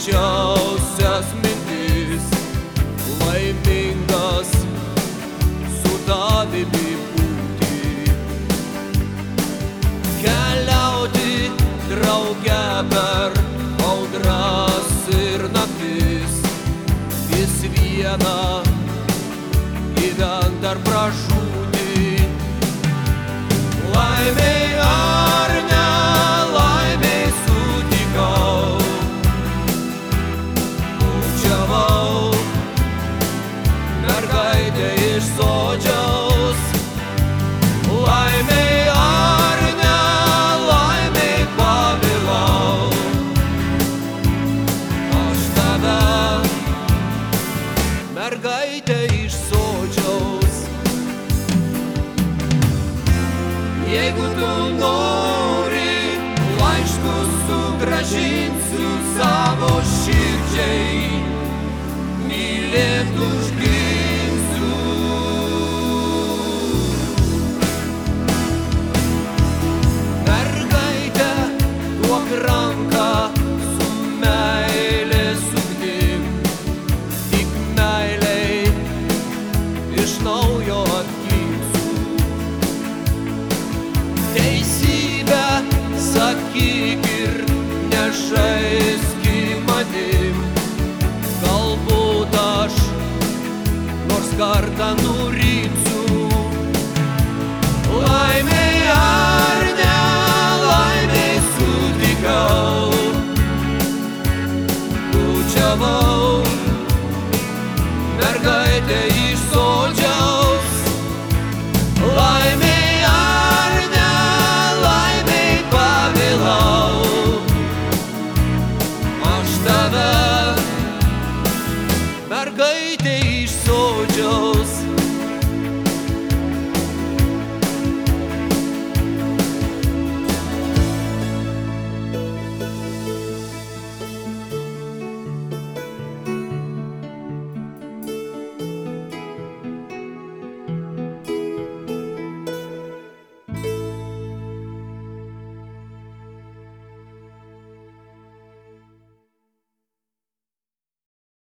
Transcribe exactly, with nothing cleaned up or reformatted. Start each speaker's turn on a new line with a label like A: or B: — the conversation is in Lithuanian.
A: šilčiausias mintis, laimingas su tavimi būti, keliauti drauge per audras ir naktis, vis viena gyvent ar pražūti. Laimei ar ne laimei sutikau, bučiavau mergaitę iš sodžiaus. Laimei ar ne laimei pamilau, aš tave mergaitę iš sodžiaus. Jeigu tu nori, laiškus sugrąžinsiu savo širdžiai, mylėt užginsiu. Mergaitė, duok ranką su meilės ugnim, tik meiliai iš naujo atgimsiu. Teisybę sakyk ir nežaiski manim, galbūt aš nors kartą nurimsiu. Laimei ar ne laimei sutikau, bučiavau mergaitę iš sodžiaus. Laimei ar ne laimei pamilau, aš tave mergaitę iš sodžiaus.